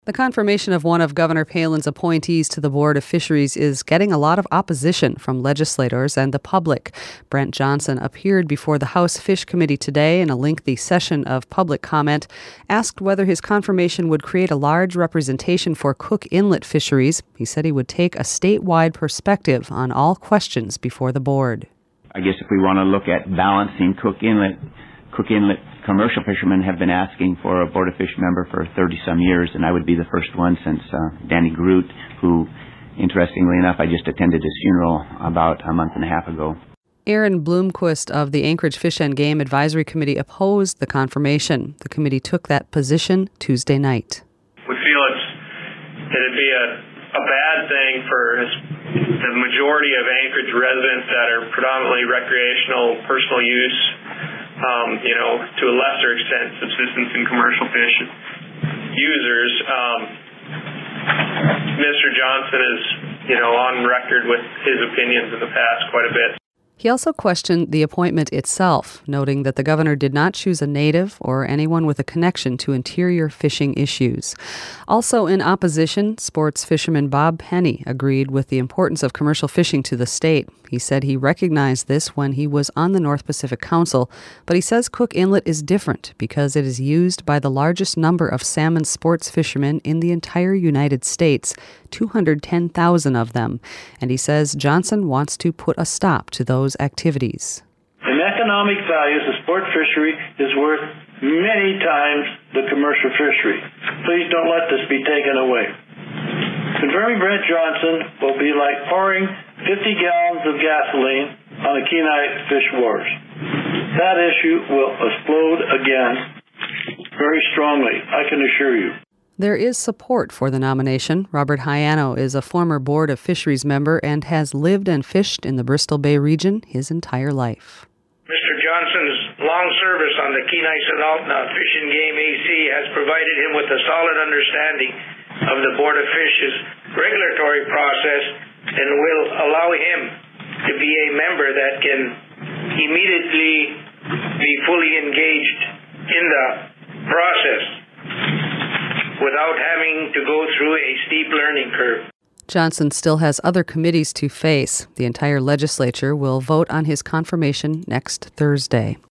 The confirmation of one of Governor Palin's appointees to the Board of Fisheries is getting a lot of opposition from legislators and the public. Brent Johnson appeared before the House Fish Committee today in a lengthy session of public comment, asked whether his confirmation would create a large representation for Cook Inlet fisheries. He said he would take a statewide perspective on all questions before the board. I guess if we want to look at balancing Cook Inlet commercial fishermen have been asking for a Board of Fish member for 30-some years, and I would be the first one since Danny Groot, who, interestingly enough, I just attended his funeral about a month and a half ago. Aaron Bloomquist of the Anchorage Fish and Game Advisory Committee opposed the confirmation. The committee took that position Tuesday night. We feel it'd be a bad thing for the majority of Anchorage residents that are predominantly recreational, personal use, to a lesser extent, subsistence and commercial fish users. Mr. Johnson is, on record with his opinions in the past quite a bit. He also questioned the appointment itself, noting that the governor did not choose a native or anyone with a connection to interior fishing issues. Also in opposition, sports fisherman Bob Penny agreed with the importance of commercial fishing to the state. He said he recognized this when he was on the North Pacific Council, but he says Cook Inlet is different because it is used by the largest number of salmon sports fishermen in the entire United States, 210,000 of them. And he says Johnson wants to put a stop to those activities. In economic values, the sport fishery is worth many times the commercial fishery. Please don't let this be taken away. Confirming Brent Johnson will be like pouring 50 gallons of gasoline on the Kenai fish wars. That issue will explode again very strongly, I can assure you. There is support for the nomination. Robert Haiano is a former Board of Fisheries member and has lived and fished in the Bristol Bay region his entire life. Mr. Johnson's long service on the Kenai Sunaltna Fish and Game AC has provided him with a solid understanding of the Board of Fish's regulatory process and will allow him to be a member that can immediately be fully engaged in the process without having to go through a steep learning curve. Johnson still has other committees to face. The entire legislature will vote on his confirmation next Thursday.